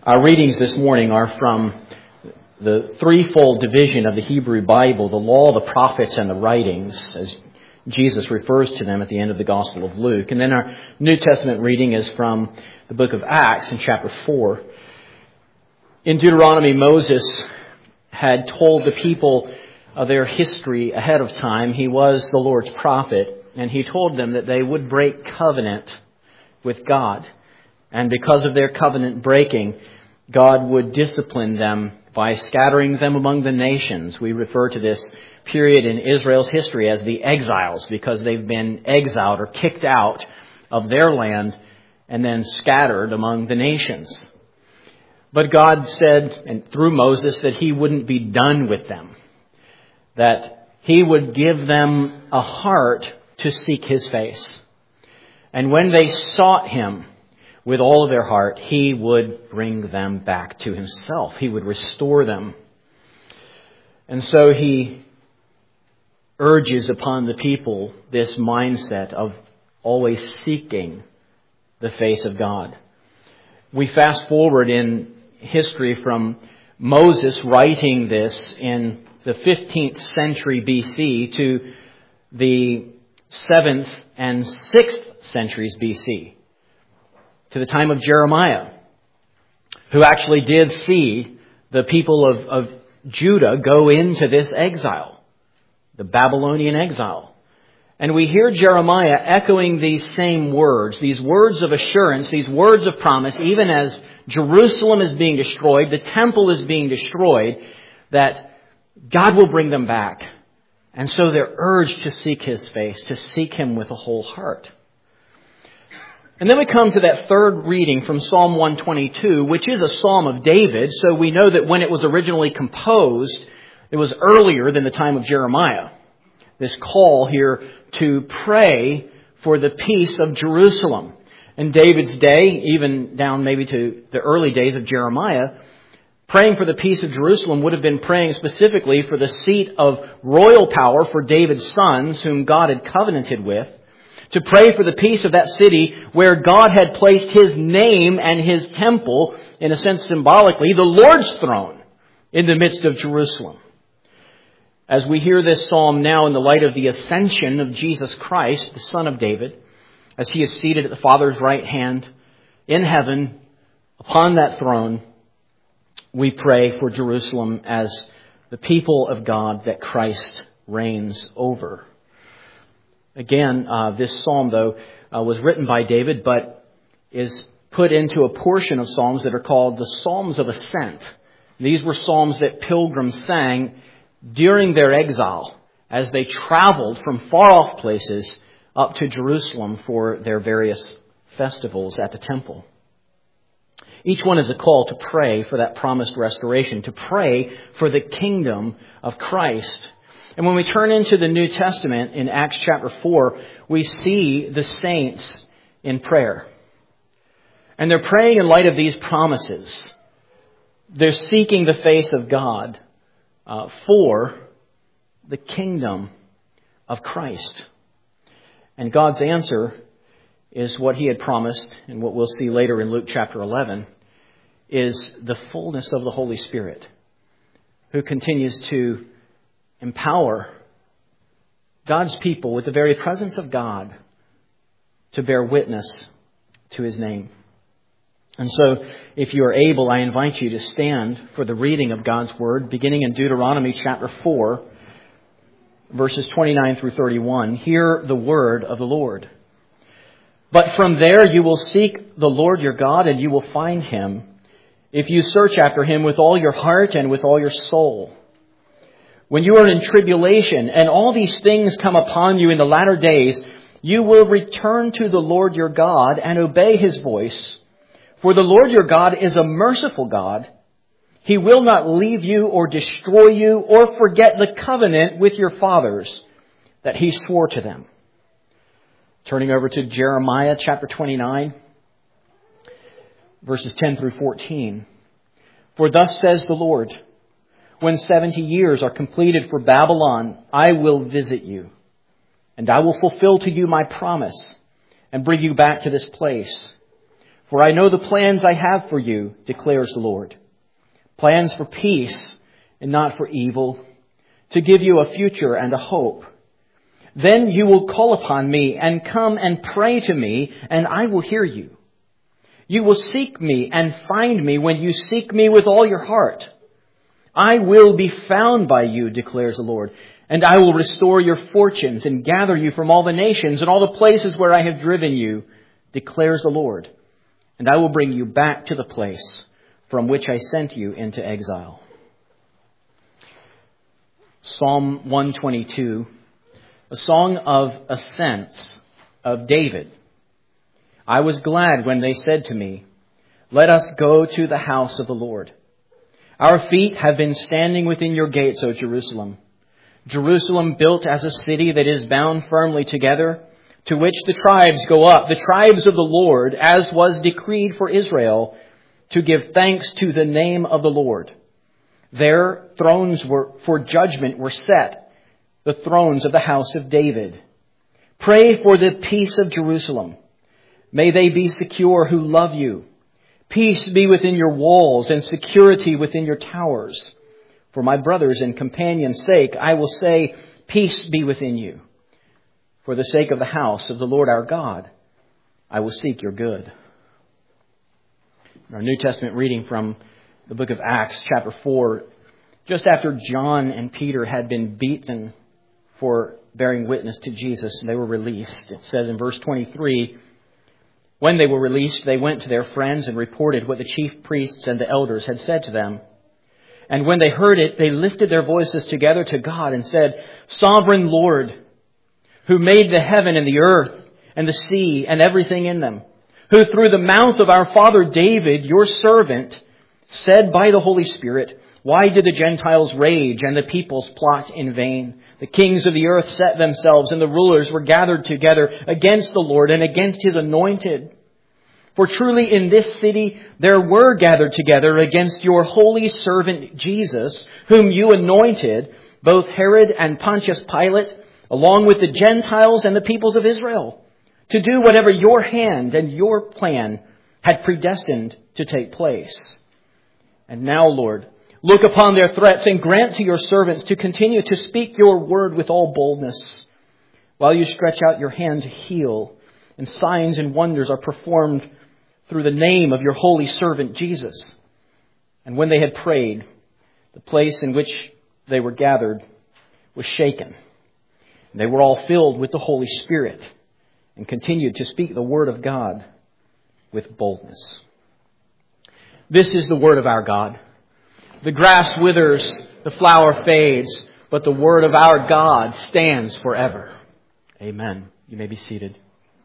Our readings this morning are from the threefold division of the Hebrew Bible, the law, the prophets, and the writings, as Jesus refers to them at the end of the Gospel of Luke. And then our New Testament reading is from the book of Acts in chapter 4. In Deuteronomy, Moses had told the people of their history ahead of time. He was the Lord's prophet, and he told them that they would break covenant with God. And because of their covenant breaking, God would discipline them by scattering them among the nations. We refer to this period in Israel's history as the exiles, because they've been exiled or kicked out of their land and then scattered among the nations. But God said, and through Moses, that He wouldn't be done with them, that He would give them a heart to seek His face. And when they sought Him with all of their heart, He would bring them back to Himself. He would restore them. And so He urges upon the people this mindset of always seeking the face of God. We fast forward in history from Moses writing this in the 15th century BC to the 7th and 6th centuries BC, to the time of Jeremiah, who actually did see the people of Judah go into this exile, the Babylonian exile. And we hear Jeremiah echoing these same words, these words of assurance, these words of promise, even as Jerusalem is being destroyed, the temple is being destroyed, that God will bring them back. And so they're urged to seek His face, to seek Him with a whole heart. And then we come to that third reading from Psalm 122, which is a psalm of David. So we know that when it was originally composed, it was earlier than the time of Jeremiah. This call here to pray for the peace of Jerusalem. In David's day, even down maybe to the early days of Jeremiah, praying for the peace of Jerusalem would have been praying specifically for the seat of royal power for David's sons, whom God had covenanted with, to pray for the peace of that city where God had placed His name and His temple, in a sense symbolically, the Lord's throne in the midst of Jerusalem. As we hear this psalm now in the light of the ascension of Jesus Christ, the Son of David, as He is seated at the Father's right hand in heaven upon that throne, we pray for Jerusalem as the people of God that Christ reigns over. Again, this psalm, though, was written by David, but is put into a portion of psalms that are called the Psalms of Ascent. These were psalms that pilgrims sang during their exile as they traveled from far-off places up to Jerusalem for their various festivals at the temple. Each one is a call to pray for that promised restoration, to pray for the kingdom of Christ. And when we turn into the New Testament in Acts chapter 4, we see the saints in prayer. And they're praying in light of these promises. They're seeking the face of God for the kingdom of Christ. And God's answer is what He had promised, and what we'll see later in Luke chapter 11, is the fullness of the Holy Spirit, who continues to empower God's people with the very presence of God to bear witness to His name. And so, if you are able, I invite you to stand for the reading of God's Word, beginning in Deuteronomy chapter 4, verses 29 through 31. Hear the word of the Lord. But from there you will seek the Lord your God, and you will find Him, if you search after Him with all your heart and with all your soul. When you are in tribulation and all these things come upon you in the latter days, you will return to the Lord your God and obey His voice. For the Lord your God is a merciful God. He will not leave you or destroy you or forget the covenant with your fathers that He swore to them. Turning over to Jeremiah chapter 29, verses 10 through 14. For thus says the Lord, when 70 years are completed for Babylon, I will visit you, and I will fulfill to you my promise and bring you back to this place. For I know the plans I have for you, declares the Lord. Plans for peace and not for evil, to give you a future and a hope. Then you will call upon me and come and pray to me, and I will hear you. You will seek me and find me when you seek me with all your heart. I will be found by you, declares the Lord, and I will restore your fortunes and gather you from all the nations and all the places where I have driven you, declares the Lord. And I will bring you back to the place from which I sent you into exile. Psalm 122, a song of ascents of David. I was glad when they said to me, let us go to the house of the Lord. Our feet have been standing within your gates, O Jerusalem. Jerusalem built as a city that is bound firmly together, to which the tribes go up, the tribes of the Lord, as was decreed for Israel, to give thanks to the name of the Lord. Their thrones for judgment were set, the thrones of the house of David. Pray for the peace of Jerusalem. May they be secure who love you. Peace be within your walls and security within your towers. For my brothers and companions' sake, I will say, peace be within you. For the sake of the house of the Lord our God, I will seek your good. Our New Testament reading from the book of Acts, chapter 4, just after John and Peter had been beaten for bearing witness to Jesus, they were released. It says in verse 23, when they were released, they went to their friends and reported what the chief priests and the elders had said to them. And when they heard it, they lifted their voices together to God and said, Sovereign Lord, who made the heaven and the earth and the sea and everything in them, who through the mouth of our father David, your servant, said by the Holy Spirit, why did the Gentiles rage and the peoples plot in vain? The kings of the earth set themselves and the rulers were gathered together against the Lord and against his anointed. For truly in this city there were gathered together against your holy servant Jesus, whom you anointed, both Herod and Pontius Pilate, along with the Gentiles and the peoples of Israel, to do whatever your hand and your plan had predestined to take place. And now, Lord, look upon their threats and grant to your servants to continue to speak your word with all boldness, while you stretch out your hand to heal, and signs and wonders are performed through the name of your holy servant Jesus. And when they had prayed, the place in which they were gathered was shaken. They were all filled with the Holy Spirit and continued to speak the word of God with boldness. This is the word of our God. The grass withers, the flower fades, but the word of our God stands forever. Amen. You may be seated.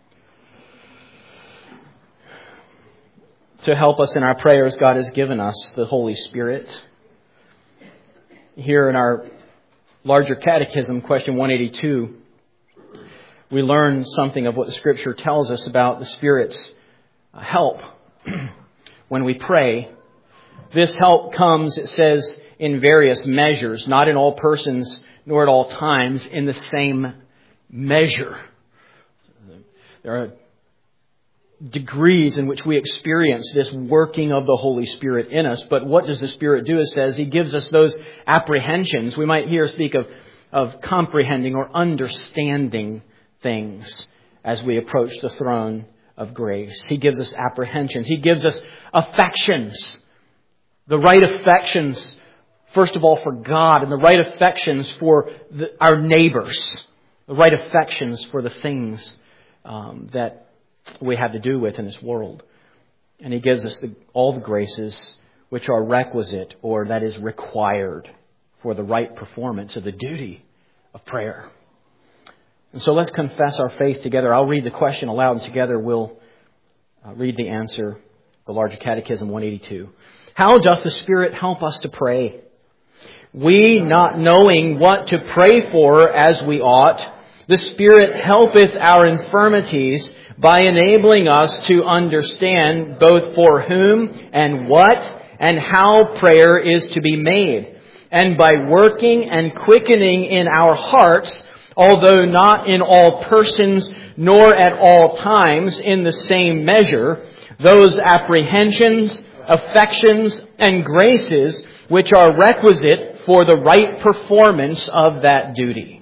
To help us in our prayers, God has given us the Holy Spirit. Here in our larger catechism, question 182, we learn something of what the Scripture tells us about the Spirit's help when we pray. This help comes, it says, in various measures, not in all persons nor at all times in the same measure. There are degrees in which we experience this working of the Holy Spirit in us. But what does the Spirit do? It says He gives us those apprehensions. We might here speak of comprehending or understanding things as we approach the throne of grace. He gives us apprehensions. He gives us affections. The right affections, first of all, for God, and the right affections for our neighbors. The right affections for the things that we have to do with in this world. And He gives us all the graces which are requisite, or that is required, for the right performance of the duty of prayer. And so let's confess our faith together. I'll read the question aloud, and together we'll read the answer, the Larger Catechism 182. How doth the Spirit help us to pray? We, not knowing what to pray for as we ought, the Spirit helpeth our infirmities by enabling us to understand both for whom and what and how prayer is to be made, and by working and quickening in our hearts, although not in all persons nor at all times in the same measure, those apprehensions, affections, and graces which are requisite for the right performance of that duty.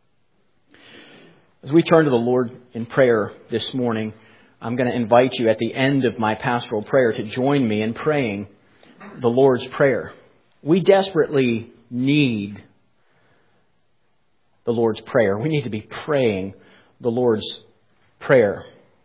As we turn to the Lord in prayer this morning, I'm going to invite you at the end of my pastoral prayer to join me in praying the Lord's Prayer. We desperately need the Lord's Prayer. We need to be praying the Lord's Prayer.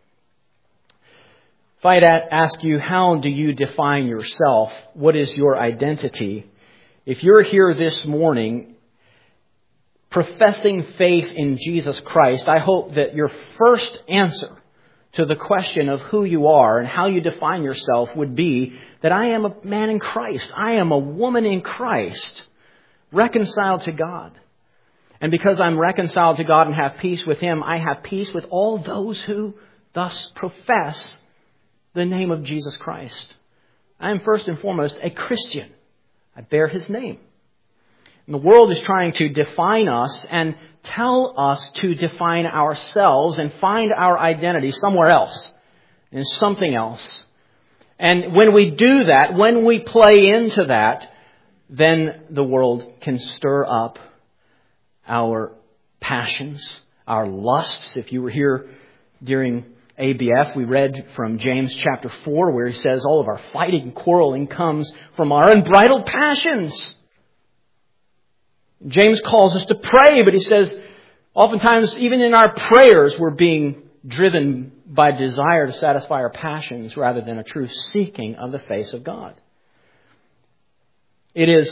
If I'd ask you, how do you define yourself? What is your identity? If you're here this morning professing faith in Jesus Christ, I hope that your first answer to the question of who you are and how you define yourself would be that I am a man in Christ. I am a woman in Christ, reconciled to God. And because I'm reconciled to God and have peace with Him, I have peace with all those who thus profess the name of Jesus Christ. I am first and foremost a Christian. I bear His name. And the world is trying to define us and tell us to define ourselves and find our identity somewhere else, in something else. And when we do that, when we play into that, then the world can stir up our passions, our lusts. If you were here during ABF, we read from James chapter 4 where he says all of our fighting and quarreling comes from our unbridled passions. James calls us to pray, but he says oftentimes even in our prayers we're being driven by desire to satisfy our passions rather than a true seeking of the face of God. It is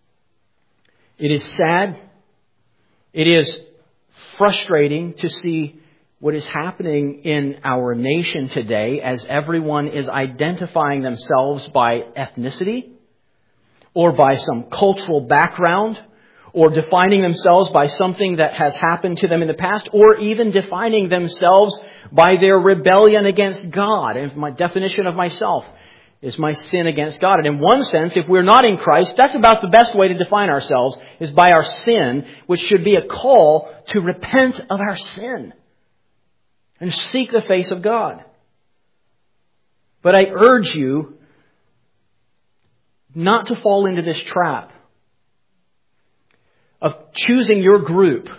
sad. It is frustrating to see what is happening in our nation today as everyone is identifying themselves by ethnicity or by some cultural background or defining themselves by something that has happened to them in the past, or even defining themselves by their rebellion against God. And my definition of myself is my sin against God. And in one sense, if we're not in Christ, that's about the best way to define ourselves, is by our sin, which should be a call to repent of our sin and seek the face of God. But I urge you not to fall into this trap of choosing your group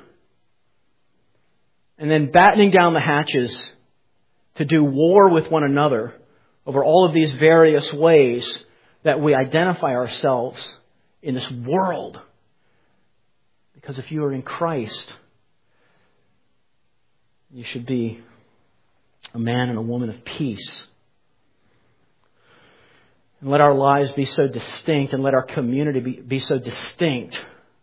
and then battening down the hatches to do war with one another over all of these various ways that we identify ourselves in this world. Because if you are in Christ, you should be a man and a woman of peace. And let our lives be so distinct and let our community be so distinct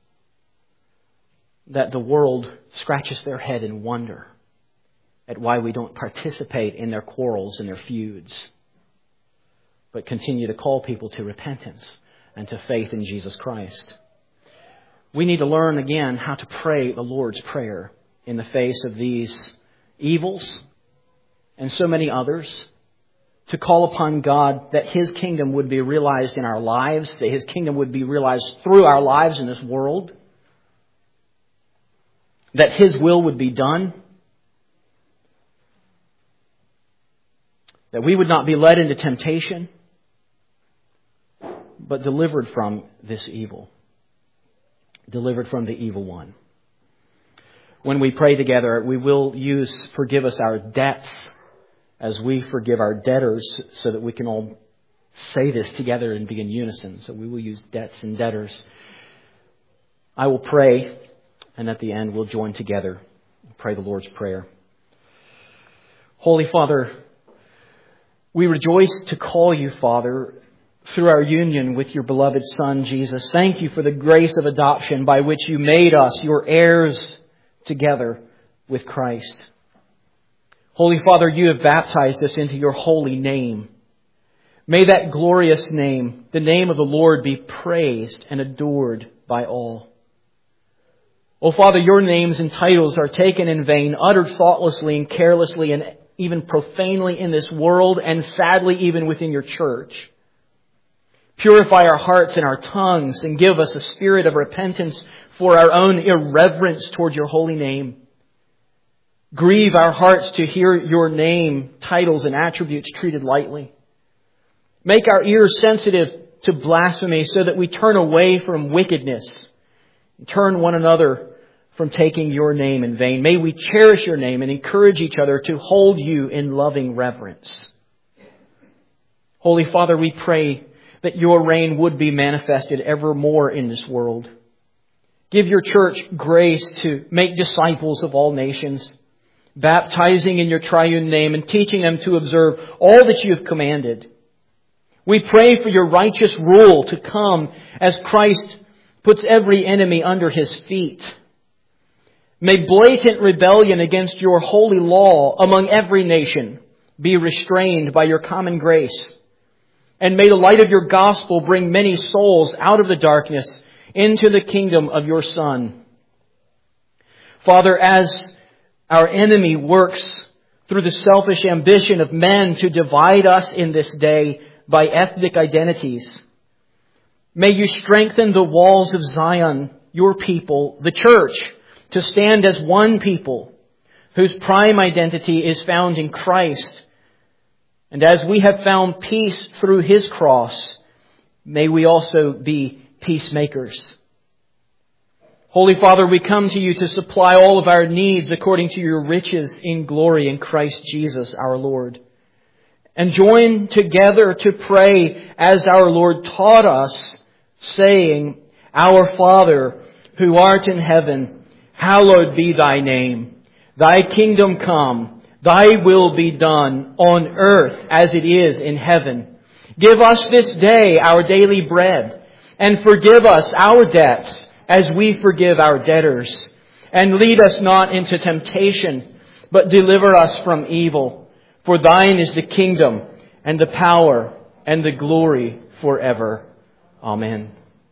that the world scratches their head in wonder at why we don't participate in their quarrels and their feuds, but continue to call people to repentance and to faith in Jesus Christ. We need to learn again how to pray the Lord's Prayer in the face of these evils and so many others, to call upon God that His kingdom would be realized in our lives, that His kingdom would be realized through our lives in this world, that His will would be done, that we would not be led into temptation, but delivered from this evil, delivered from the evil one. When we pray together, we will use forgive us our debts as we forgive our debtors, so that we can all say this together and be in unison. So we will use debts and debtors. I will pray, and at the end we'll join together and pray the Lord's Prayer. Holy Father, we rejoice to call you Father through our union with your beloved Son, Jesus. Thank you for the grace of adoption by which you made us your heirs together with Christ. Holy Father, you have baptized us into your holy name. May that glorious name, the name of the Lord, be praised and adored by all. Oh Father, your names and titles are taken in vain, uttered thoughtlessly and carelessly and even profanely in this world, and sadly even within your church. Purify our hearts and our tongues and give us a spirit of repentance for our own irreverence toward your holy name. Grieve our hearts to hear your name, titles, and attributes treated lightly. Make our ears sensitive to blasphemy so that we turn away from wickedness and turn one another from taking your name in vain. May we cherish your name and encourage each other to hold you in loving reverence. Holy Father, we pray that your reign would be manifested ever more in this world. Give your church grace to make disciples of all nations, baptizing in your triune name and teaching them to observe all that you have commanded. We pray for your righteous rule to come as Christ puts every enemy under his feet. May blatant rebellion against your holy law among every nation be restrained by your common grace. And may the light of your gospel bring many souls out of the darkness into the kingdom of your Son. Father, as our enemy works through the selfish ambition of men to divide us in this day by ethnic identities, may you strengthen the walls of Zion, your people, the church, to stand as one people whose prime identity is found in Christ. And as we have found peace through His cross, may we also be peacemakers. Holy Father, we come to you to supply all of our needs according to your riches in glory in Christ Jesus our Lord. And join together to pray as our Lord taught us, saying, Our Father, who art in heaven, hallowed be thy name. Thy kingdom come, thy will be done on earth as it is in heaven. Give us this day our daily bread, and forgive us our debts as we forgive our debtors. And lead us not into temptation, but deliver us from evil. For thine is the kingdom, and the power, and the glory forever. Amen.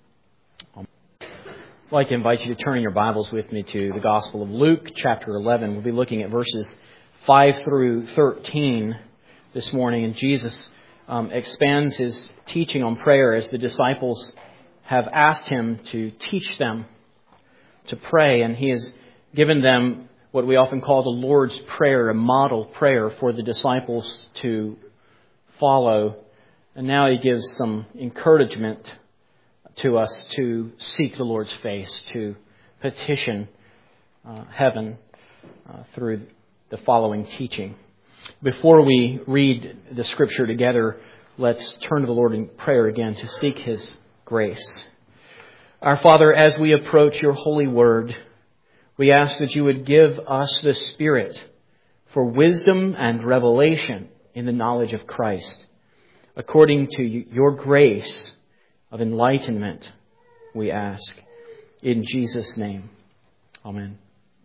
I'd like to invite you to turn in your Bibles with me to the Gospel of Luke, chapter 11. We'll be looking at verses 5 through 13 this morning. And Jesus expands his teaching on prayer as the disciples have asked him to teach them to pray. And he has given them what we often call the Lord's Prayer, a model prayer for the disciples to follow. And now he gives some encouragement to us to seek the Lord's face, to petition heaven through the following teaching. Before we read the Scripture together, let's turn to the Lord in prayer again to seek His grace. Our Father, as we approach your holy word, we ask that you would give us the Spirit for wisdom and revelation in the knowledge of Christ. According to your grace of enlightenment, we ask. In Jesus' name. Amen.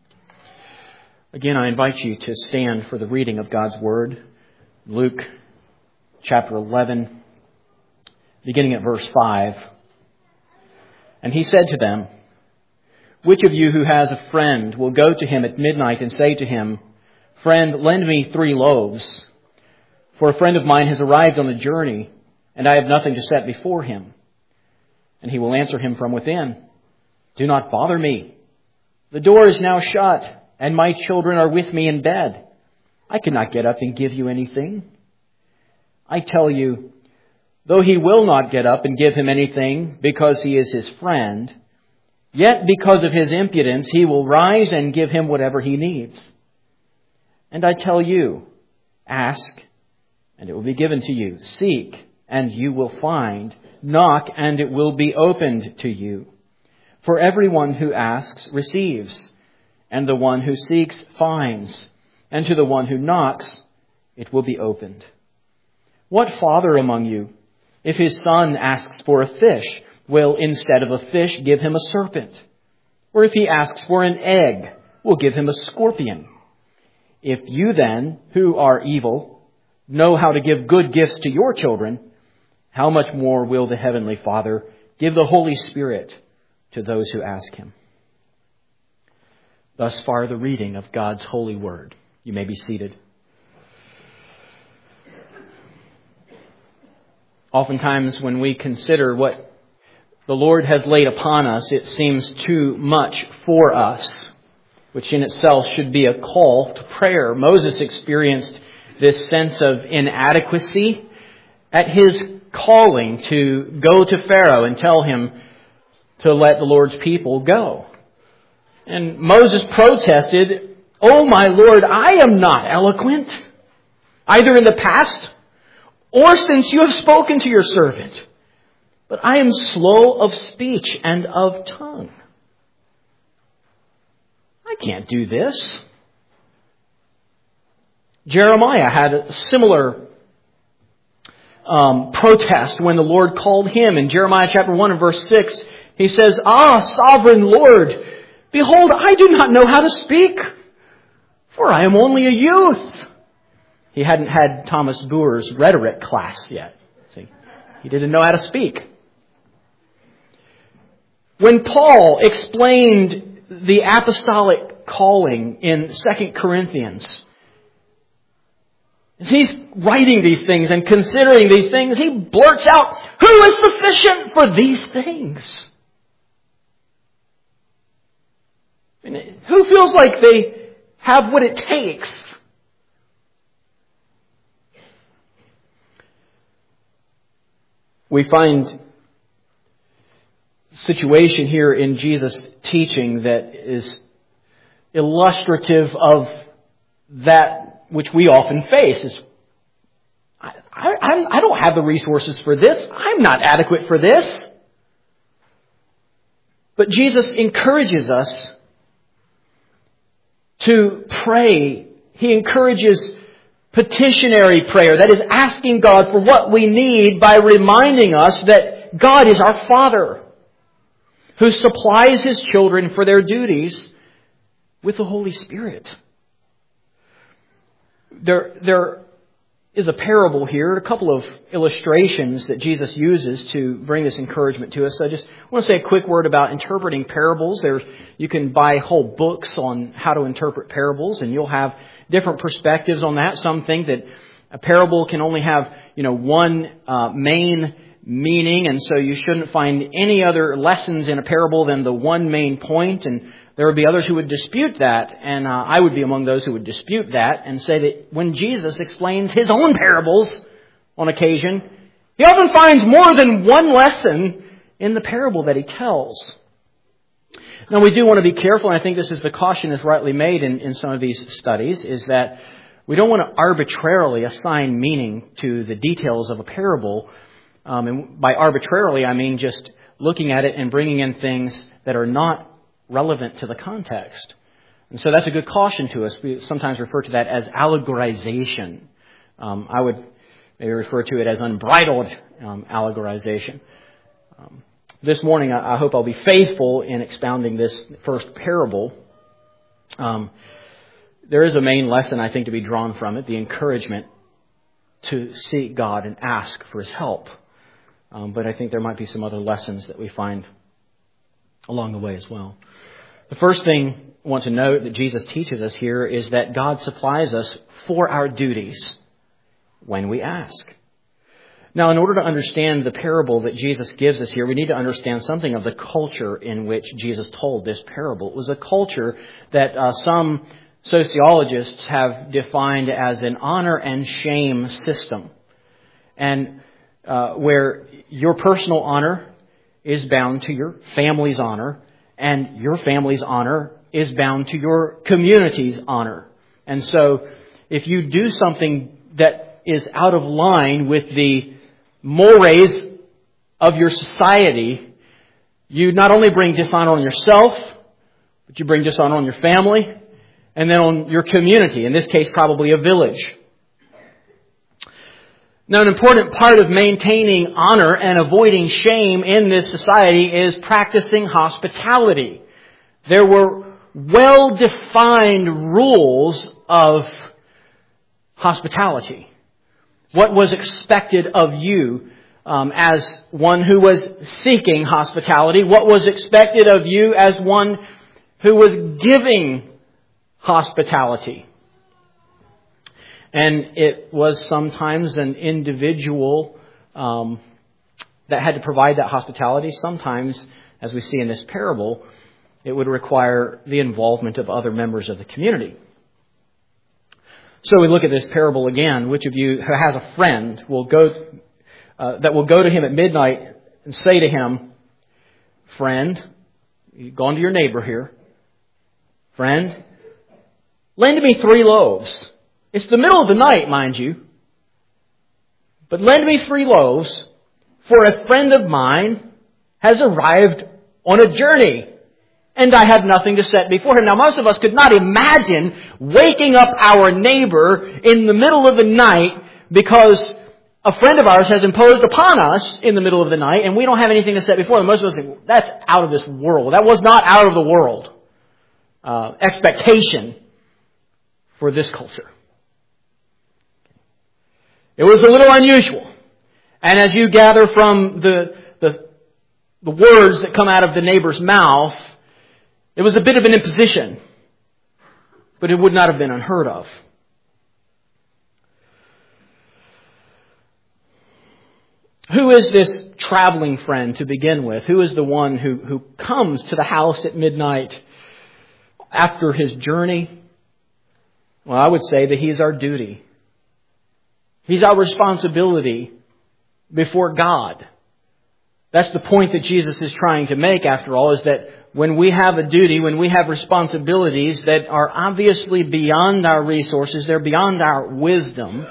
Again, I invite you to stand for the reading of God's Word. Luke chapter 11, beginning at verse 5. And he said to them, Which of you who has a friend will go to him at midnight and say to him, Friend, lend me 3 loaves, for a friend of mine has arrived on a journey, and I have nothing to set before him. And he will answer him from within, Do not bother me. The door is now shut, and my children are with me in bed. I cannot get up and give you anything. I tell you, though he will not get up and give him anything because he is his friend, yet because of his impudence he will rise and give him whatever he needs. And I tell you, ask, and it will be given to you. Seek, and you will find. Knock, and it will be opened to you. For everyone who asks receives, and the one who seeks finds, and to the one who knocks it will be opened. What father among you, if his son asks for a fish, will instead of a fish give him a serpent? Or if he asks for an egg, will give him a scorpion? If you then, who are evil, know how to give good gifts to your children, how much more will the Heavenly Father give the Holy Spirit to those who ask Him? Thus far, the reading of God's holy word. You may be seated. Oftentimes, when we consider what the Lord has laid upon us, it seems too much for us. which in itself should be a call to prayer. Moses experienced this sense of inadequacy at his calling to go to Pharaoh and tell him to let the Lord's people go. And Moses protested, "Oh my Lord, I am not eloquent, either in the past or since you have spoken to your servant, but I am slow of speech and of tongue. I can't do this." Jeremiah had a similar protest when the Lord called him. In Jeremiah chapter 1 and verse 6, he says, "Ah, sovereign Lord, behold, I do not know how to speak, for I am only a youth." He hadn't had Thomas Boer's rhetoric class yet. See, he didn't know how to speak. When Paul explained the apostolic calling in 2 Corinthians, as he's writing these things and considering these things, he blurts out, "Who is sufficient for these things?" I mean, who feels like they have what it takes? We find a situation here in Jesus' teaching that is illustrative of that which we often face. Is I don't have the resources for this. I'm not adequate for this. But Jesus encourages us to pray. He encourages petitionary prayer, that is asking God for what we need by reminding us that God is our Father who supplies His children for their duties with the Holy Spirit. There is a parable here, a couple of illustrations that Jesus uses to bring this encouragement to us. So I just want to say a quick word about interpreting parables. You can buy whole books on how to interpret parables, and you'll have different perspectives on that. Some think that a parable can only have, one main meaning, and so you shouldn't find any other lessons in a parable than the one main point. And there would be others who would dispute that, and I would be among those who would dispute that and say that when Jesus explains His own parables on occasion, He often finds more than one lesson in the parable that He tells. Now, we do want to be careful, and I think this is the caution that's rightly made in some of these studies, is that we don't want to arbitrarily assign meaning to the details of a parable. And by arbitrarily, I mean just looking at it and bringing in things that are not relevant to the context. And so that's a good caution to us. We sometimes refer to that as allegorization. I would maybe refer to it as unbridled allegorization. This morning, I hope I'll be faithful in expounding this first parable. There is a main lesson, I think, to be drawn from it, the encouragement to seek God and ask for His help. But I think there might be some other lessons that we find along the way as well. The first thing I want to note that Jesus teaches us here is that God supplies us for our duties when we ask. Now, in order to understand the parable that Jesus gives us here, we need to understand something of the culture in which Jesus told this parable. It was a culture that some sociologists have defined as an honor and shame system, and where your personal honor is bound to your family's honor, and your family's honor is bound to your community's honor. And so, if you do something that is out of line with the mores of your society, you not only bring dishonor on yourself, but you bring dishonor on your family, and then on your community, in this case probably a village. Now, an important part of maintaining honor and avoiding shame in this society is practicing hospitality. There were well-defined rules of hospitality. What was expected of you as one who was seeking hospitality? What was expected of you as one who was giving hospitality? And it was sometimes an individual that had to provide that hospitality. Sometimes, as we see in this parable, It would require the involvement of other members of the community. So we look at this parable again. Which of you who has a friend that will go to him at midnight and say to him, "Friend," you've gone to your neighbor here, "Friend, lend me 3 loaves. It's the middle of the night, mind you. But lend me 3 loaves, for a friend of mine has arrived on a journey, and I have nothing to set before him." Now, most of us could not imagine waking up our neighbor in the middle of the night because a friend of ours has imposed upon us in the middle of the night, and we don't have anything to set before them. Most of us think, that's out of this world. That was not out of the world expectation for this culture. It was a little unusual. And as you gather from the words that come out of the neighbor's mouth, it was a bit of an imposition. But it would not have been unheard of. Who is this traveling friend to begin with? Who is the one who comes to the house at midnight after his journey? Well, I would say that he's our duty. He's our responsibility before God. That's the point that Jesus is trying to make, after all, is that when we have a duty, when we have responsibilities that are obviously beyond our resources, they're beyond our wisdom,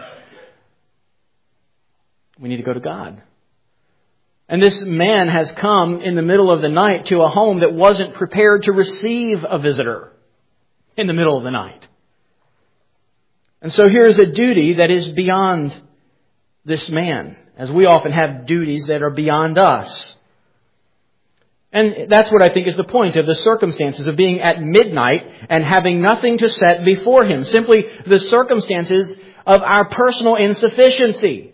we need to go to God. And this man has come in the middle of the night to a home that wasn't prepared to receive a visitor in the middle of the night. And so here's a duty that is beyond this man, as we often have duties that are beyond us. And that's what I think is the point of the circumstances of being at midnight and having nothing to set before him. Simply the circumstances of our personal insufficiency.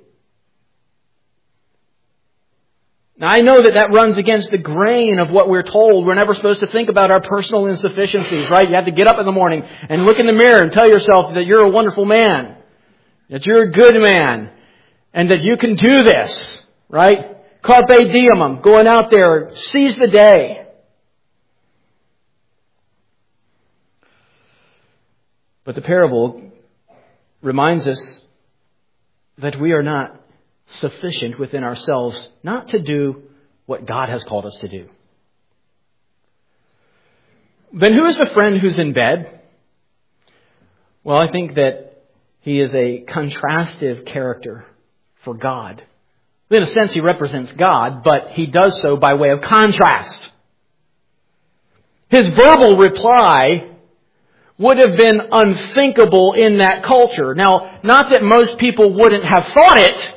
Now, I know that runs against the grain of what we're told. We're never supposed to think about our personal insufficiencies, right? You have to get up in the morning and look in the mirror and tell yourself that you're a wonderful man, that you're a good man, and that you can do this, right? Carpe diem, going out there, seize the day. But the parable reminds us that we are not sufficient within ourselves not to do what God has called us to do. Then who is the friend who's in bed? Well, I think that he is a contrastive character for God. In a sense, he represents God, but he does so by way of contrast. His verbal reply would have been unthinkable in that culture. Now, not that most people wouldn't have thought it,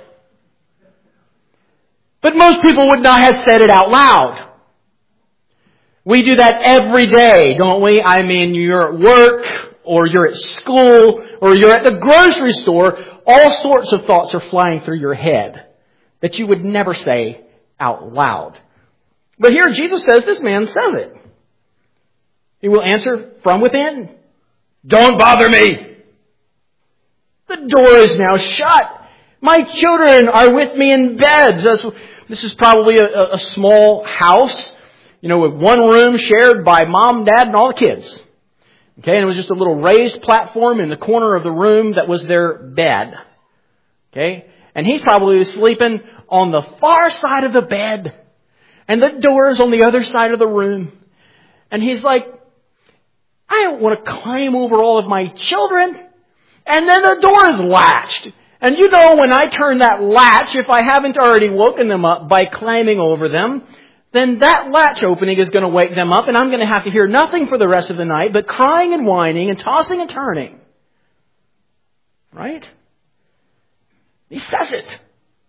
but most people would not have said it out loud. We do that every day, don't we? I mean, you're at work, or you're at school, or you're at the grocery store. All sorts of thoughts are flying through your head that you would never say out loud. But here Jesus says, this man says it. He will answer from within. "Don't bother me. The door is now shut. My children are with me in bed." This is probably a small house, with one room shared by mom, dad, and all the kids. Okay, and it was just a little raised platform in the corner of the room that was their bed. Okay, and he's probably sleeping on the far side of the bed, and the door is on the other side of the room. And he's like, I don't want to climb over all of my children. And then the door is latched. And when I turn that latch, if I haven't already woken them up by climbing over them, then that latch opening is going to wake them up, and I'm going to have to hear nothing for the rest of the night but crying and whining and tossing and turning. Right? He says it.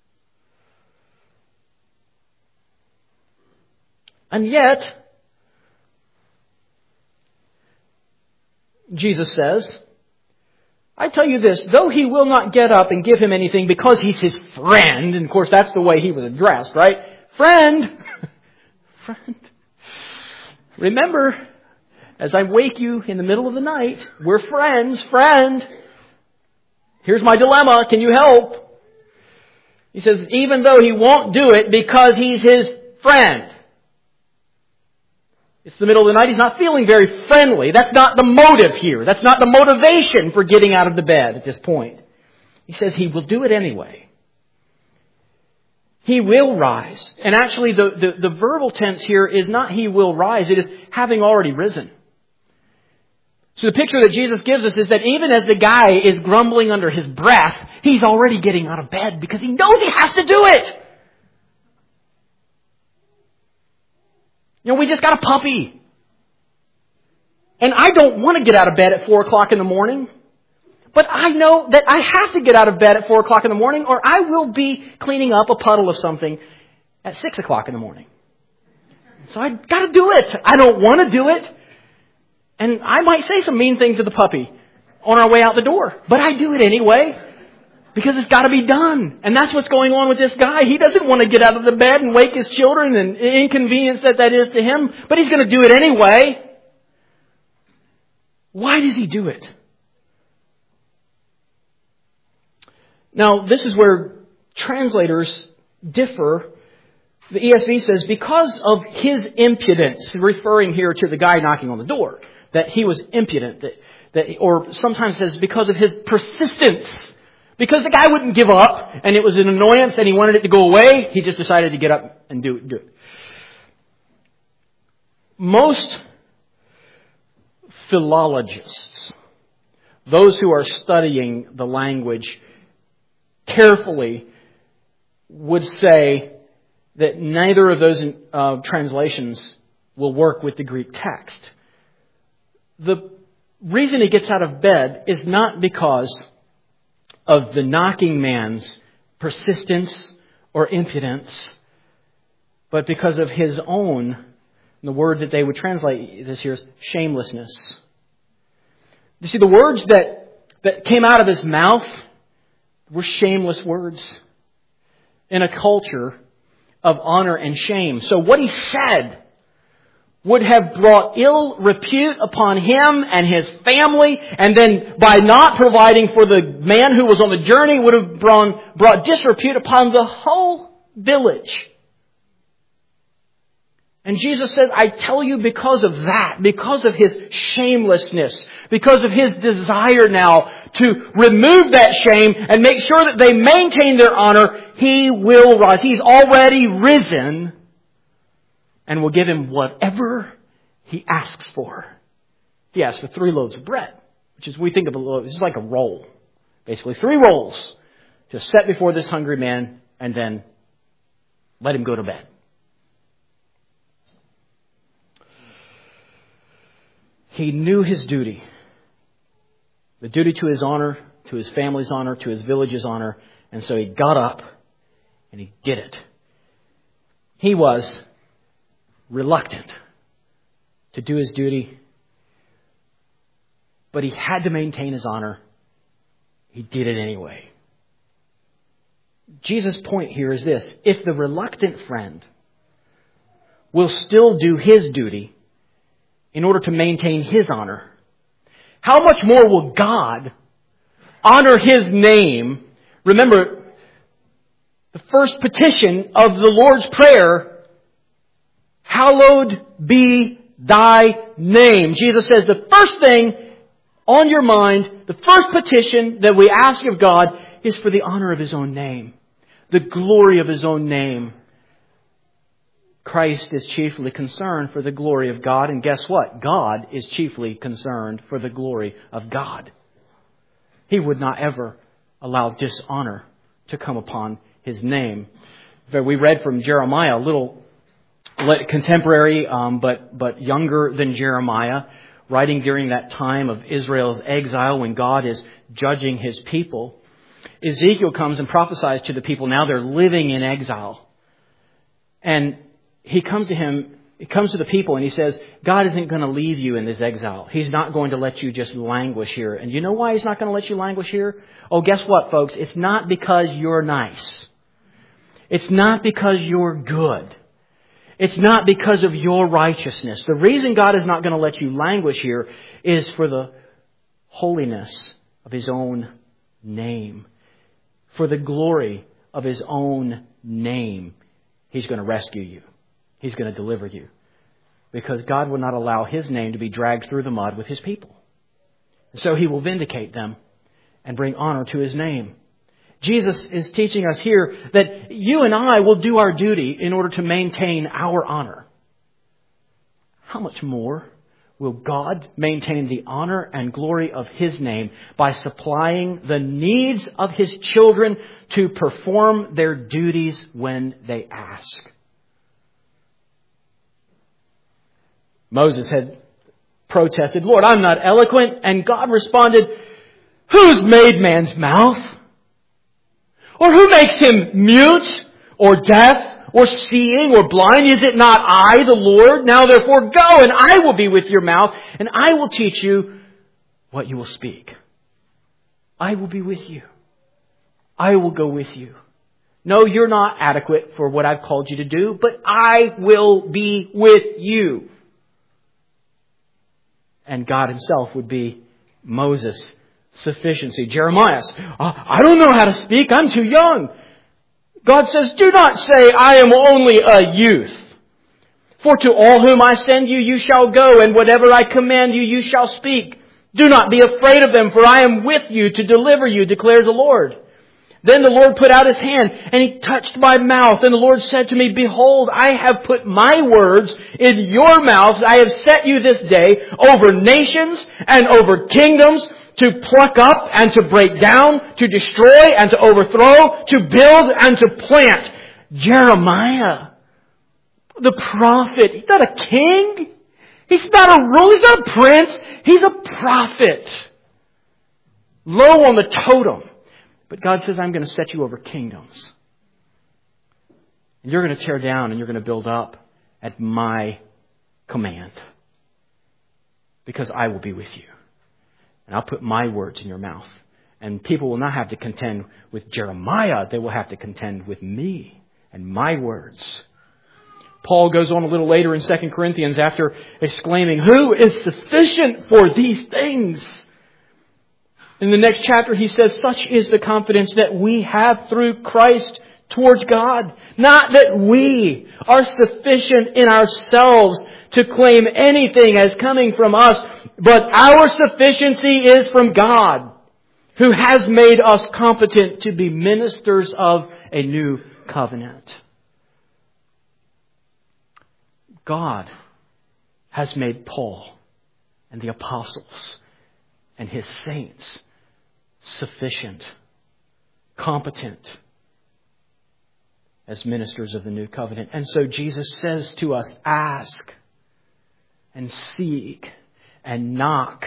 And yet, Jesus says, I tell you this, though he will not get up and give him anything because he's his friend, and of course that's the way he was addressed, right? Friend! Friend. Remember, as I wake you in the middle of the night, we're friends, friend. Here's my dilemma, can you help? He says, even though he won't do it because he's his friend. It's the middle of the night. He's not feeling very friendly. That's not the motive here. That's not the motivation for getting out of the bed at this point. He says he will do it anyway. He will rise. And actually the verbal tense here is not he will rise. It is having already risen. So the picture that Jesus gives us is that even as the guy is grumbling under his breath, he's already getting out of bed because he knows he has to do it. You know, we just got a puppy. And I don't want to get out of bed at 4 o'clock in the morning. But I know that I have to get out of bed at 4 o'clock in the morning or I will be cleaning up a puddle of something at 6 o'clock in the morning. So I got to do it. I don't want to do it. And I might say some mean things to the puppy on our way out the door. But I do it anyway because it's got to be done. And that's what's going on with this guy. He doesn't want to get out of the bed and wake his children and inconvenience that is to him. But he's going to do it anyway. Why does he do it? Now, this is where translators differ. The ESV says, because of his impudence, referring here to the guy knocking on the door, that he was impudent, or sometimes says because of his persistence. Because the guy wouldn't give up, and it was an annoyance, and he wanted it to go away, he just decided to get up and do it. Most philologists, those who are studying the language carefully, would say that neither of those translations will work with the Greek text. The reason he gets out of bed is not because of the knocking man's persistence or impudence, but because of his own, the word that they would translate this here is shamelessness. You see, the words that came out of his mouth were shameless words in a culture of honor and shame. So what he said would have brought ill repute upon him and his family, and then by not providing for the man who was on the journey would have brought disrepute upon the whole village. And Jesus says, I tell you because of that, because of his shamelessness, because of his desire now to remove that shame and make sure that they maintain their honor, he will rise. He's already risen and will give him whatever he asks for. He asks for 3 loaves of bread, which is, we think of a loaf, it's like a roll. Basically 3 rolls to set before this hungry man and then let him go to bed. He knew his duty. The duty to his honor, to his family's honor, to his village's honor. And so he got up and he did it. He was reluctant to do his duty, but he had to maintain his honor. He did it anyway. Jesus' point here is this. If the reluctant friend will still do his duty in order to maintain his honor, how much more will God honor his name? Remember, the first petition of the Lord's Prayer, hallowed be thy name. Jesus says the first thing on your mind, the first petition that we ask of God is for the honor of his own name, the glory of his own name. Christ is chiefly concerned for the glory of God. And guess what? God is chiefly concerned for the glory of God. He would not ever allow dishonor to come upon his name. We read from Jeremiah, a little contemporary, but younger than Jeremiah, writing during that time of Israel's exile when God is judging his people. Ezekiel comes and prophesies to the people. Now they're living in exile. And he comes to the people and he says, God isn't going to leave you in this exile. He's not going to let you just languish here. And you know why he's not going to let you languish here? Oh, guess what, folks? It's not because you're nice. It's not because you're good. It's not because of your righteousness. The reason God is not going to let you languish here is for the holiness of his own name. For the glory of his own name. He's going to rescue you. He's going to deliver you. because God will not allow His name to be dragged through the mud with His people. So He will vindicate them and bring honor to His name. Jesus is teaching us here that you and I will do our duty in order to maintain our honor. How much more will God maintain the honor and glory of His name by supplying the needs of His children to perform their duties when they ask? Moses had protested, "Lord, I'm not eloquent." And God responded, "Who's made man's mouth? Or who makes him mute or deaf or seeing or blind? Is it not I, the Lord? Now therefore go, and I will be with your mouth, and I will teach you what you will speak." I will be with you. I will go with you. No, you're not adequate for what I've called you to do, but I will be with you. And God Himself would be Moses' sufficiency. Jeremiah, "I don't know how to speak. I'm too young." God says, "Do not say, I am only a youth. For to all whom I send you, you shall go, and whatever I command you, you shall speak. Do not be afraid of them, for I am with you to deliver you, declares the Lord." Then the Lord put out His hand, and He touched my mouth. And the Lord said to me, "Behold, I have put my words in your mouths. I have set you this day over nations and over kingdoms, to pluck up and to break down, to destroy and to overthrow, to build and to plant." Jeremiah, the prophet, he's not a king. He's not a ruler. He's not a prince. He's a prophet. Low on the totem. But God says, "I'm going to set you over kingdoms. And you're going to tear down and you're going to build up at my command. Because I will be with you. And I'll put my words in your mouth." And people will not have to contend with Jeremiah. They will have to contend with me and my words. Paul goes on a little later in 2 Corinthians after exclaiming, "Who is sufficient for these things?" In the next chapter he says, "Such is the confidence that we have through Christ towards God. Not that we are sufficient in ourselves to claim anything as coming from us, but our sufficiency is from God, who has made us competent to be ministers of a new covenant." God has made Paul and the apostles and His saints sufficient, competent as ministers of the new covenant. And so Jesus says to us, ask and seek and knock.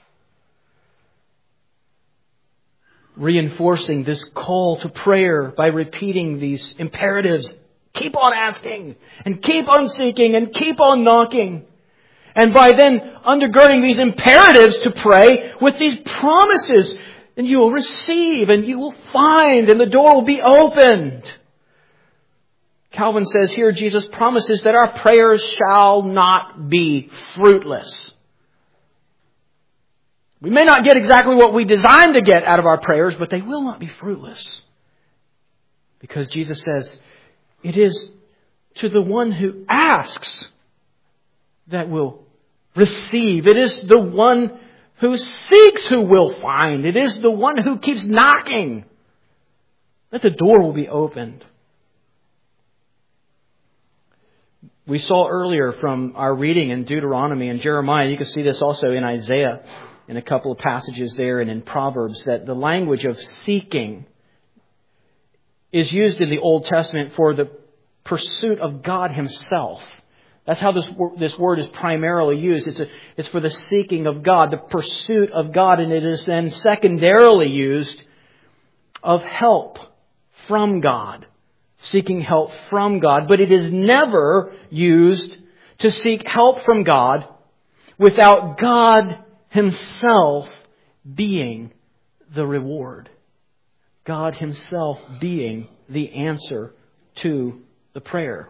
Reinforcing this call to prayer by repeating these imperatives. Keep on asking and keep on seeking and keep on knocking. And by then undergirding these imperatives to pray with these promises, and you will receive and you will find and the door will be opened. Calvin says here, Jesus promises that our prayers shall not be fruitless. We may not get exactly what we designed to get out of our prayers, but they will not be fruitless. Because Jesus says, it is to the one who asks that will receive. It is the one who seeks who will find. It is the one who keeps knocking that the door will be opened. We saw earlier from our reading in Deuteronomy and Jeremiah, you can see this also in Isaiah, in a couple of passages there, and in Proverbs, that the language of seeking is used in the Old Testament for the pursuit of God Himself. That's how this word is primarily used. It's for the seeking of God, the pursuit of God, and it is then secondarily used of help from God, seeking help from God. But it is never used to seek help from God without God Himself being the reward. God Himself being the answer to the prayer.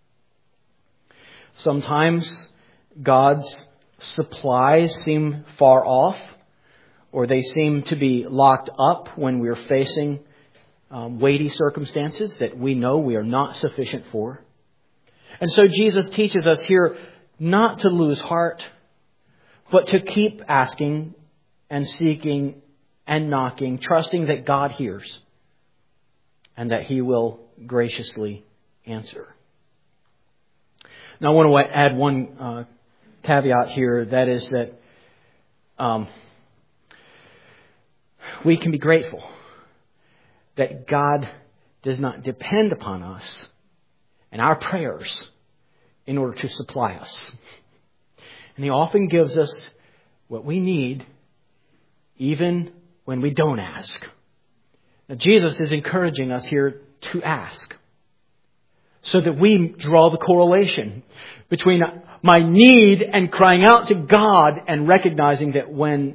Sometimes God's supplies seem far off, or they seem to be locked up when we're facing weighty circumstances that we know we are not sufficient for. And so Jesus teaches us here not to lose heart, but to keep asking and seeking and knocking, trusting that God hears and that He will graciously answer. Now I want to add one caveat here, that is that we can be grateful that God does not depend upon us and our prayers in order to supply us. And He often gives us what we need even when we don't ask. Now, Jesus is encouraging us here to ask so that we draw the correlation between my need and crying out to God and recognizing that when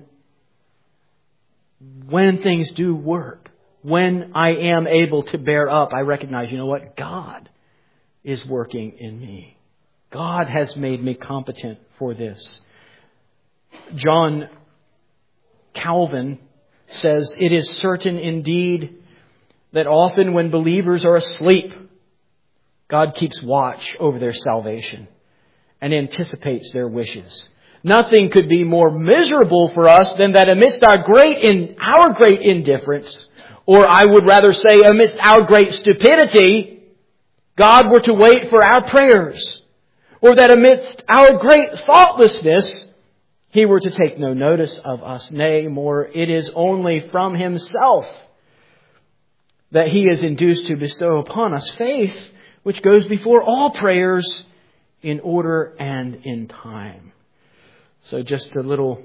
things do work, when I am able to bear up, I recognize, you know what? God is working in me. God has made me competent for this. John Calvin says, "It is certain indeed that often when believers are asleep, God keeps watch over their salvation and anticipates their wishes. Nothing could be more miserable for us than that amidst our great indifference, or I would rather say amidst our great stupidity, God were to wait for our prayers, or that amidst our great thoughtlessness, He were to take no notice of us. Nay, more, it is only from Himself that He is induced to bestow upon us faith, which goes before all prayers in order and in time." So just a little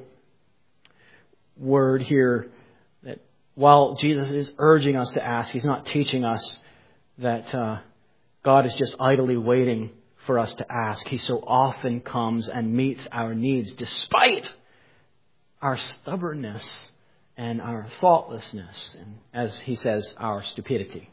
word here that while Jesus is urging us to ask, He's not teaching us that God is just idly waiting for us to ask. He so often comes and meets our needs despite our stubbornness and our thoughtlessness, and as He says, our stupidity.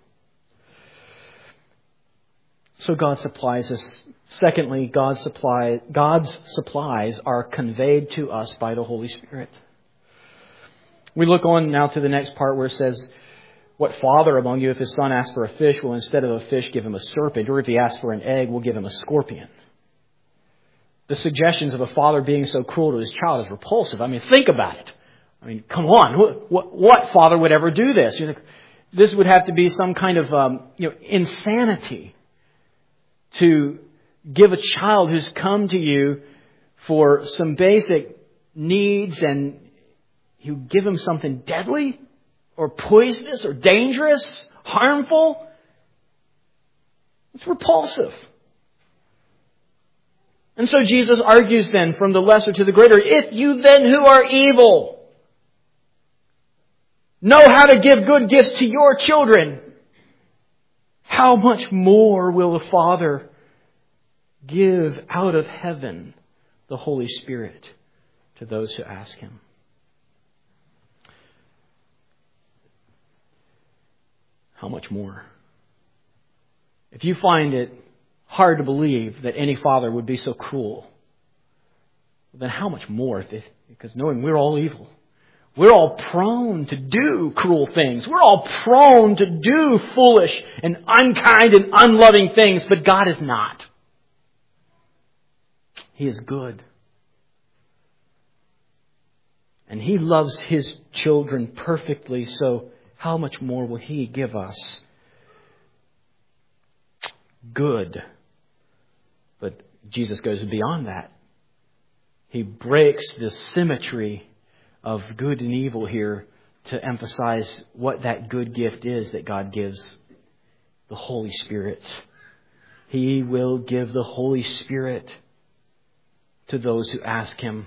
So God supplies us. Secondly, God's supplies are conveyed to us by the Holy Spirit. We look on now to the next part where it says, "What father among you, if his son asks for a fish, will instead of a fish give him a serpent? Or if he asks for an egg, will give him a scorpion?" The suggestions of a father being so cruel to his child is repulsive. I mean, think about it. I mean, come on. What father would ever do this? This would have to be some kind of insanity to give a child who's come to you for some basic needs and you give him something deadly or poisonous or dangerous, harmful. It's repulsive. And so Jesus argues then from the lesser to the greater. If you then who are evil know how to give good gifts to your children, how much more will the Father give out of heaven the Holy Spirit to those who ask Him? How much more? If you find it hard to believe that any father would be so cruel, then how much more? Because knowing we're all evil. We're all prone to do cruel things. We're all prone to do foolish and unkind and unloving things, but God is not. He is good. And He loves His children perfectly, so how much more will He give us good? But Jesus goes beyond that. He breaks the symmetry of good and evil here to emphasize what that good gift is that God gives, the Holy Spirit. He will give the Holy Spirit to those who ask Him.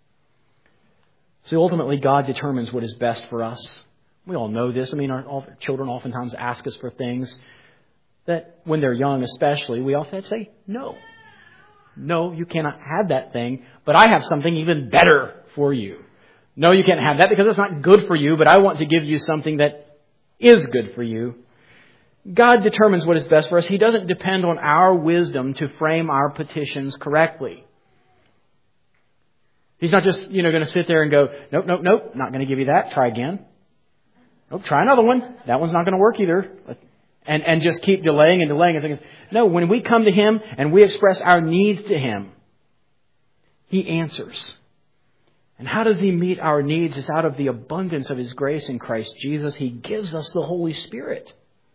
So ultimately, God determines what is best for us. We all know this. I mean, our children oftentimes ask us for things that when they're young especially, we often say, no. No, you cannot have that thing, but I have something even better for you. No, you can't have that because it's not good for you, but I want to give you something that is good for you. God determines what is best for us. He doesn't depend on our wisdom to frame our petitions correctly. He's not just, going to sit there and go, nope, not going to give you that. Try again. Nope, try another one. That one's not going to work either. And just keep delaying and delaying. No, when we come to Him and we express our needs to Him, He answers. And how does He meet our needs? It's out of the abundance of His grace in Christ Jesus. He gives us the Holy Spirit.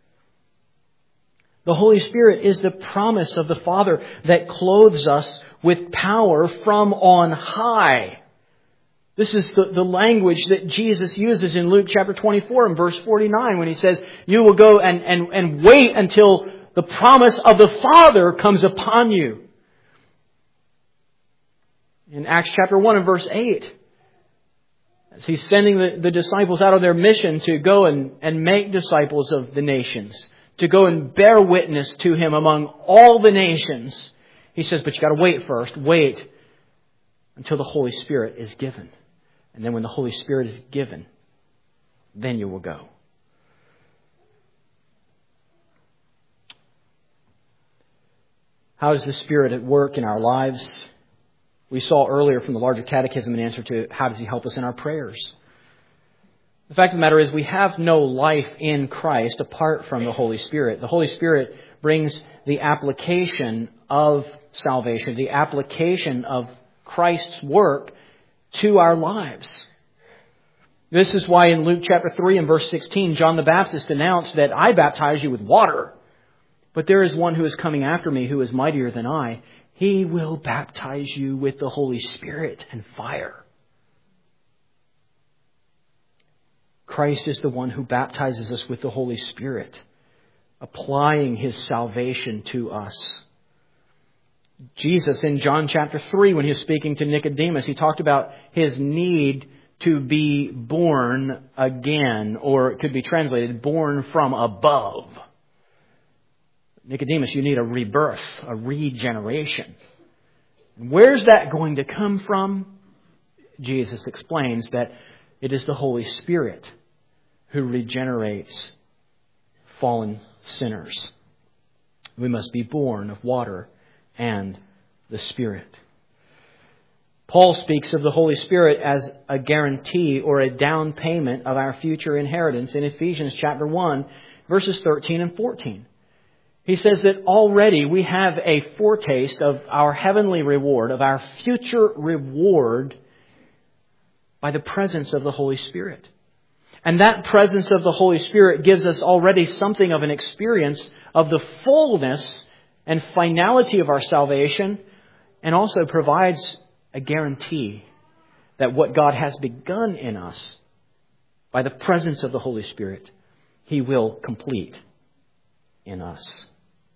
The Holy Spirit is the promise of the Father that clothes us with power from on high. This is the language that Jesus uses in Luke chapter 24 and verse 49 when He says, you will go and wait until the promise of the Father comes upon you. In Acts chapter 1 and verse 8, as He's sending the disciples out on their mission to go and make disciples of the nations, to go and bear witness to Him among all the nations, He says, but you got to wait first. Wait until the Holy Spirit is given. And then when the Holy Spirit is given, then you will go. How is the Spirit at work in our lives? We saw earlier from the larger catechism an answer to how does He help us in our prayers. The fact of the matter is we have no life in Christ apart from the Holy Spirit. The Holy Spirit brings the application of salvation, the application of Christ's work to our lives. This is why in Luke chapter 3 and verse 16, John the Baptist announced that I baptize you with water, but there is one who is coming after me who is mightier than I. He will baptize you with the Holy Spirit and fire. Christ is the one who baptizes us with the Holy Spirit, applying His salvation to us. Jesus in John chapter 3, when He was speaking to Nicodemus, He talked about His need to be born again, or it could be translated, born from above. Nicodemus, you need a rebirth, a regeneration. Where's that going to come from? Jesus explains that it is the Holy Spirit who regenerates fallen sinners. We must be born of water and the Spirit. Paul speaks of the Holy Spirit as a guarantee or a down payment of our future inheritance in Ephesians chapter 1, verses 13 and 14. He says that already we have a foretaste of our heavenly reward, of our future reward by the presence of the Holy Spirit. And that presence of the Holy Spirit gives us already something of an experience of the fullness and finality of our salvation, and also provides a guarantee that what God has begun in us by the presence of the Holy Spirit, He will complete in us.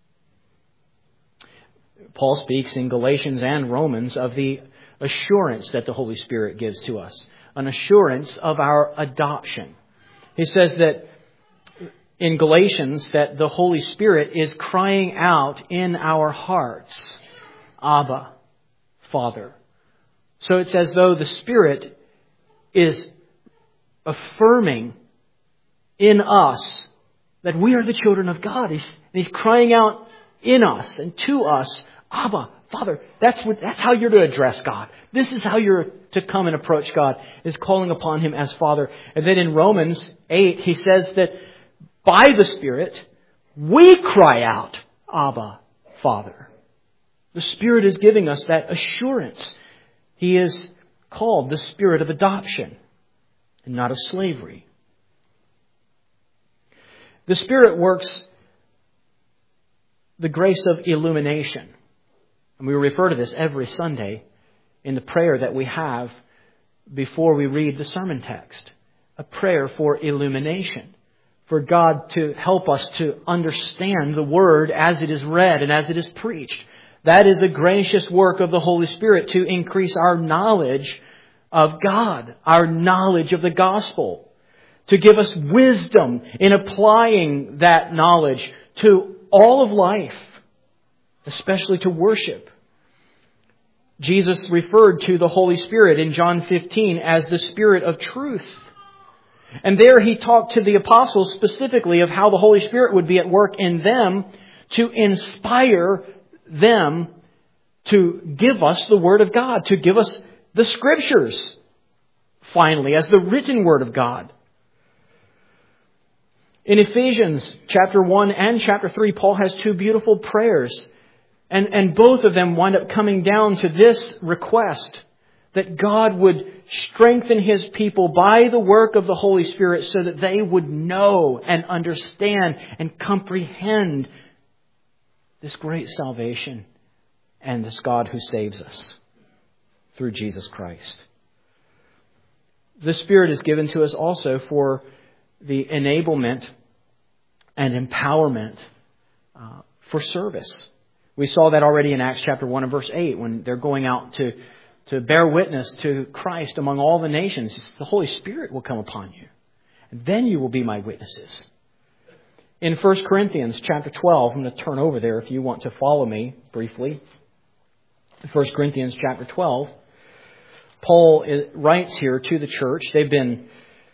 Paul speaks in Galatians and Romans of the assurance that the Holy Spirit gives to us, an assurance of our adoption. He says that in Galatians that the Holy Spirit is crying out in our hearts, Abba, Father. So it's as though the Spirit is affirming in us that we are the children of God. He's crying out in us and to us, Abba, Father. That's how you're to address God. This is how you're to come and approach God, is calling upon Him as Father. And then in Romans 8, he says that by the Spirit, we cry out, Abba, Father. The Spirit is giving us that assurance. He is called the Spirit of adoption and not of slavery. The Spirit works the grace of illumination. And we refer to this every Sunday in the prayer that we have before we read the sermon text. A prayer for illumination. For God to help us to understand the Word as it is read and as it is preached. That is a gracious work of the Holy Spirit to increase our knowledge of God, our knowledge of the gospel, to give us wisdom in applying that knowledge to all of life, especially to worship. Jesus referred to the Holy Spirit in John 15 as the Spirit of truth. And there He talked to the apostles specifically of how the Holy Spirit would be at work in them to inspire them to give us the Word of God, to give us the Scriptures, finally, as the written Word of God. In Ephesians chapter 1 and chapter 3, Paul has two beautiful prayers And both of them wind up coming down to this request, that God would strengthen His people by the work of the Holy Spirit so that they would know and understand and comprehend this great salvation and this God who saves us through Jesus Christ. The Spirit is given to us also for the enablement and empowerment for service. We saw that already in Acts chapter 1 and verse 8 when they're going out to bear witness to Christ among all the nations. The Holy Spirit will come upon you. And then you will be my witnesses. In 1 Corinthians chapter 12, I'm going to turn over there if you want to follow me briefly. 1 Corinthians chapter 12, Paul writes here to the church. They've been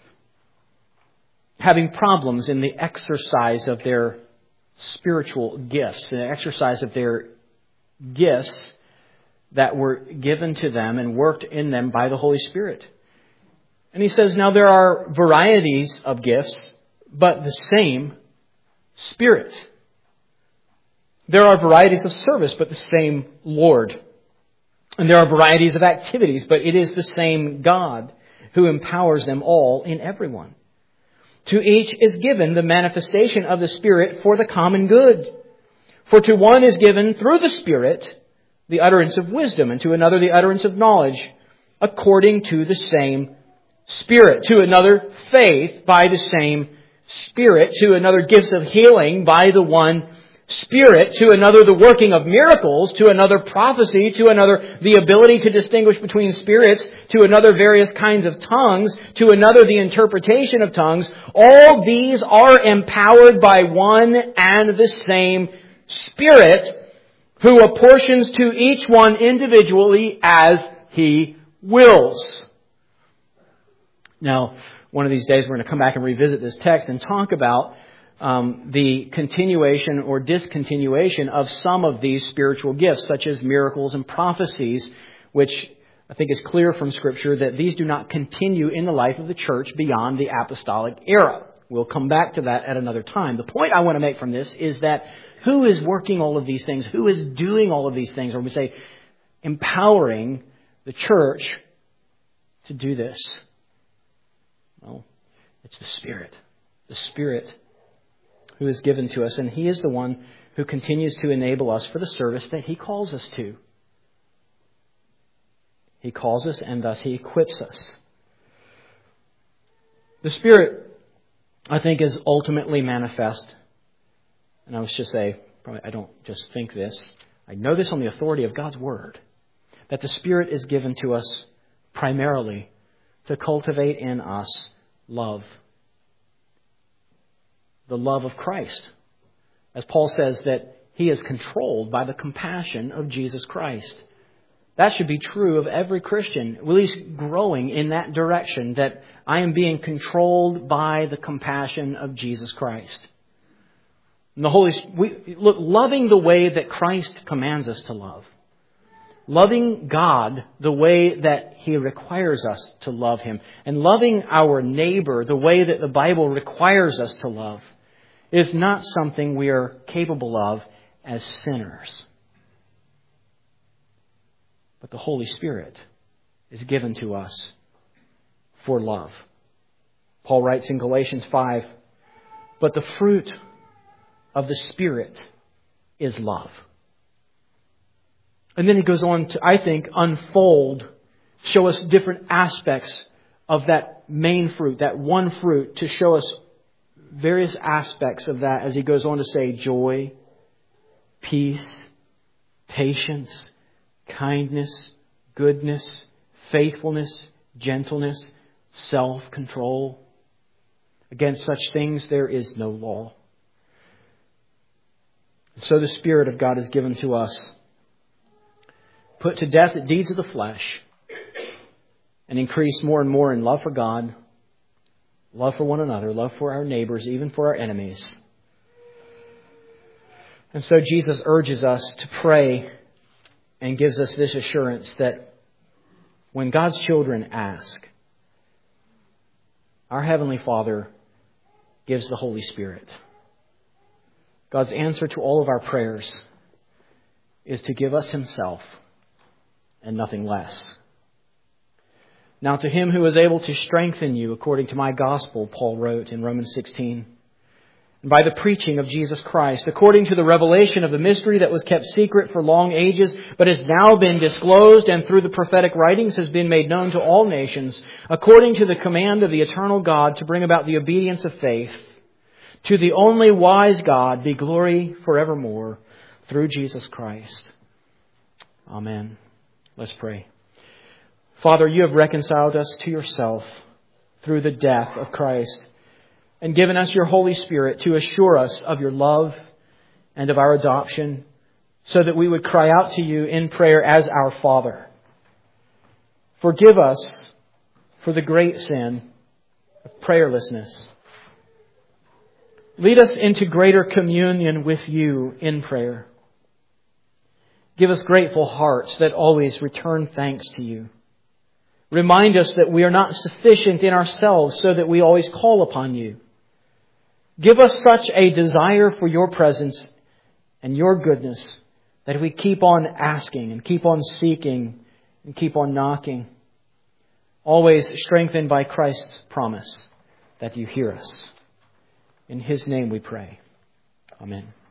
having problems in the exercise of their spiritual gifts, the exercise of their gifts that were given to them and worked in them by the Holy Spirit. And he says, now there are varieties of gifts, but the same Spirit. There are varieties of service, but the same Lord. And there are varieties of activities, but it is the same God who empowers them all in everyone. To each is given the manifestation of the Spirit for the common good. For to one is given through the Spirit the utterance of wisdom, and to another the utterance of knowledge, according to the same Spirit. To another faith by the same Spirit. To another gifts of healing by the one Spirit. To another the working of miracles. To another prophecy. To another the ability to distinguish between spirits. To another various kinds of tongues. To another the interpretation of tongues. All these are empowered by one and the same Spirit, who apportions to each one individually as He wills. Now, one of these days we're going to come back and revisit this text and talk about the continuation or discontinuation of some of these spiritual gifts, such as miracles and prophecies, which I think is clear from Scripture that these do not continue in the life of the church beyond the apostolic era. We'll come back to that at another time. The point I want to make from this is that who is working all of these things? Who is doing all of these things? Or we say, empowering the church to do this? Well, it's the Spirit. The Spirit who is given to us. And He is the one who continues to enable us for the service that He calls us to. He calls us and thus He equips us. The Spirit, I think, is ultimately manifest. And I was just say, probably I don't just think this. I know this on the authority of God's Word. That the Spirit is given to us primarily to cultivate in us love. The love of Christ. As Paul says that he is controlled by the compassion of Jesus Christ. That should be true of every Christian, at least growing in that direction, that I am being controlled by the compassion of Jesus Christ. And loving the way that Christ commands us to love. Loving God the way that He requires us to love Him. And loving our neighbor the way that the Bible requires us to love is not something we are capable of as sinners. But the Holy Spirit is given to us for love. Paul writes in Galatians 5, but the fruit of the Spirit is love. And then he goes on to, I think, unfold, show us different aspects of that main fruit, that one fruit, to show us various aspects of that as he goes on to say joy, peace, patience, kindness, goodness, faithfulness, gentleness, self-control. Against such things there is no law. So the Spirit of God is given to us. Put to death the deeds of the flesh and increase more and more in love for God, love for one another, love for our neighbors, even for our enemies. And so Jesus urges us to pray and gives us this assurance that when God's children ask, our Heavenly Father gives the Holy Spirit. God's answer to all of our prayers is to give us Himself and nothing less. Now to Him who is able to strengthen you according to my gospel, Paul wrote in Romans 16, and by the preaching of Jesus Christ, according to the revelation of the mystery that was kept secret for long ages, but has now been disclosed and through the prophetic writings has been made known to all nations, according to the command of the eternal God to bring about the obedience of faith, to the only wise God be glory forevermore through Jesus Christ. Amen. Let's pray. Father, you have reconciled us to yourself through the death of Christ and given us your Holy Spirit to assure us of your love and of our adoption so that we would cry out to you in prayer as our Father. Forgive us for the great sin of prayerlessness. Lead us into greater communion with you in prayer. Give us grateful hearts that always return thanks to you. Remind us that we are not sufficient in ourselves so that we always call upon you. Give us such a desire for your presence and your goodness that we keep on asking and keep on seeking and keep on knocking. Always strengthened by Christ's promise that you hear us. In His name we pray. Amen.